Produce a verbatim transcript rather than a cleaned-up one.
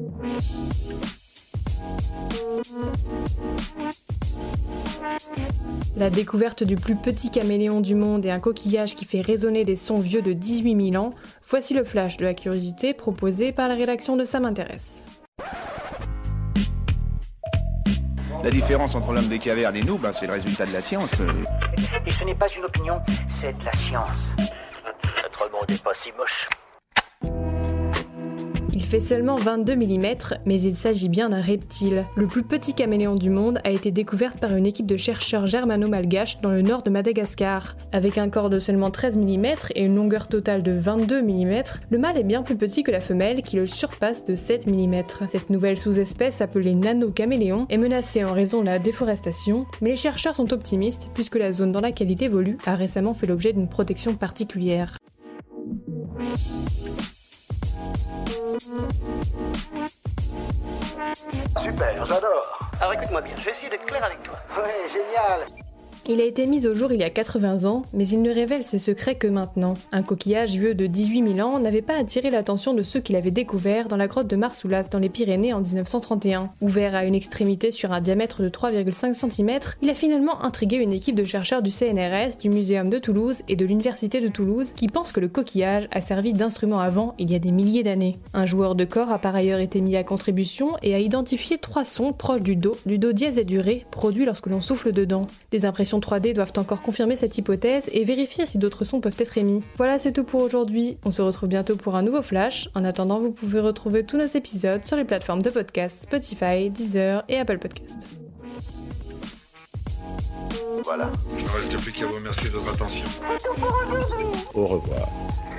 La découverte du plus petit caméléon du monde et un coquillage qui fait résonner des sons vieux de dix-huit mille ans, voici le flash de la curiosité proposé par la rédaction de Ça m'intéresse. La différence entre l'homme des cavernes et nous, ben, c'est le résultat de la science. Et ce n'est pas une opinion, c'est de la science. Notre monde n'est pas si moche. Il fait seulement vingt-deux millimètres, mais il s'agit bien d'un reptile. Le plus petit caméléon du monde a été découvert par une équipe de chercheurs germano-malgaches dans le nord de Madagascar. Avec un corps de seulement treize millimètres et une longueur totale de vingt-deux millimètres, le mâle est bien plus petit que la femelle qui le surpasse de sept millimètres. Cette nouvelle sous-espèce, appelée nano-caméléon, est menacée en raison de la déforestation, mais les chercheurs sont optimistes puisque la zone dans laquelle il évolue a récemment fait l'objet d'une protection particulière. Super, j'adore. Alors écoute-moi bien, je vais essayer d'être clair avec toi. Ouais, génial. Il a été mis au jour il y a quatre-vingts ans, mais il ne révèle ses secrets que maintenant. Un coquillage vieux de dix-huit mille ans n'avait pas attiré l'attention de ceux qui l'avaient découvert dans la grotte de Marsoulas dans les Pyrénées en dix-neuf cent trente et un. Ouvert à une extrémité sur un diamètre de trois virgule cinq centimètres, il a finalement intrigué une équipe de chercheurs du C N R S, du Muséum de Toulouse et de l'Université de Toulouse qui pensent que le coquillage a servi d'instrument à vent il y a des milliers d'années. Un joueur de corps a par ailleurs été mis à contribution et a identifié trois sons proches du do, du do dièse et du ré, produits lorsque l'on souffle dedans. Des impressions trois D doivent encore confirmer cette hypothèse et vérifier si d'autres sons peuvent être émis. Voilà, c'est tout pour aujourd'hui. On se retrouve bientôt pour un nouveau flash. En attendant, vous pouvez retrouver tous nos épisodes sur les plateformes de podcast Spotify, Deezer et Apple Podcast. Voilà. Il ne reste plus qu'à vous remercier de votre attention. Au revoir.